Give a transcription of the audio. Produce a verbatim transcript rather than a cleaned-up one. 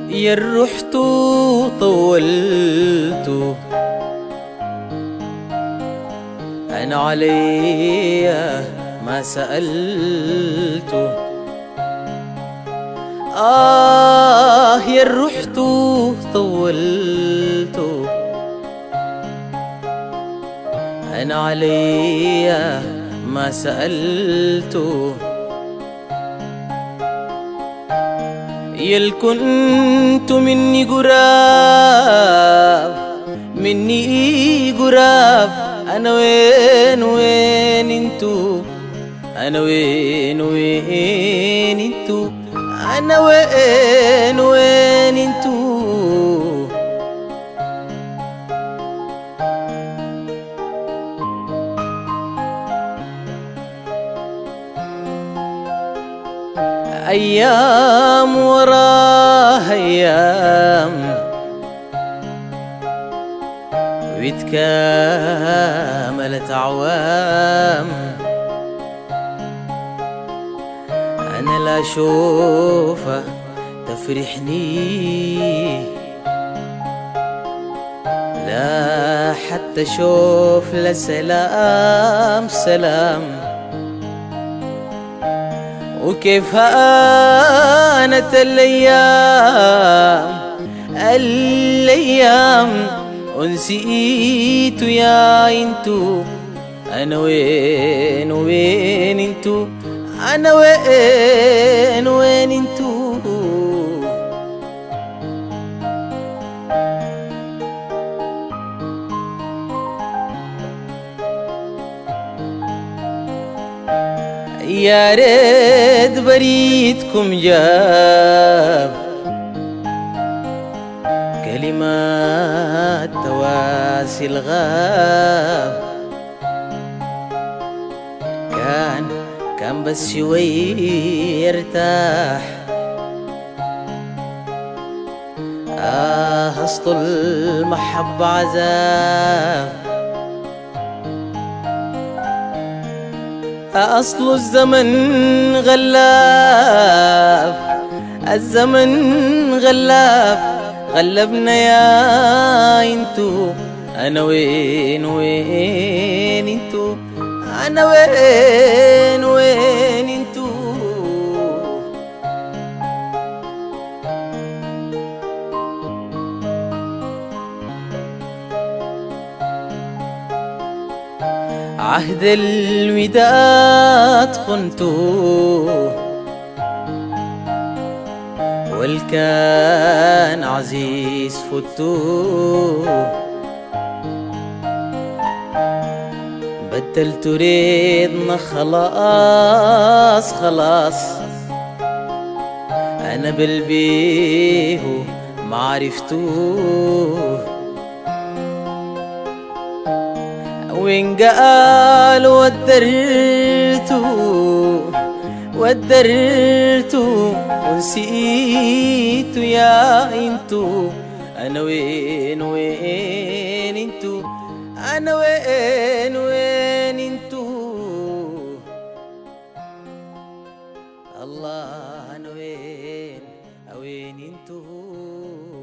يا رحت طولت أنا علي ما سألت. آه يا رحت طولت أنا علي ما سألت. يل كنت مني قراب مني قراب أنا وين وين انتو أنا وين وين انتو أنا وين وين انتو. أيام وراها أيام واتكاملت أعوام أنا لا أشوفها تفرحني لا حتى أشوف لا سلام سلام. وكيف هانت الأيام الأيام ونسيت يا انتو أنا وين وين انتو أنا وين وين انتو. يا ريت بريدكم جاب كلمات تواسي الغاب كان كان بس شوي يرتاح. آه أصل المحبة عذاب أصل الزمن غلاف الزمن غلاف غلبنا يا انتو أنا وين وين انتو أنا وين وين انتو. عهد الوداد خنتو والكان عزيز فتو بدلت ريدنا خلاص خلاص أنا بالبيهو معرفتو. وين قال ودرتو ودرتو ونسيتو يا انتو أنا وين وين انتو أنا وين وين انتو. الله أنا وين وين انتو.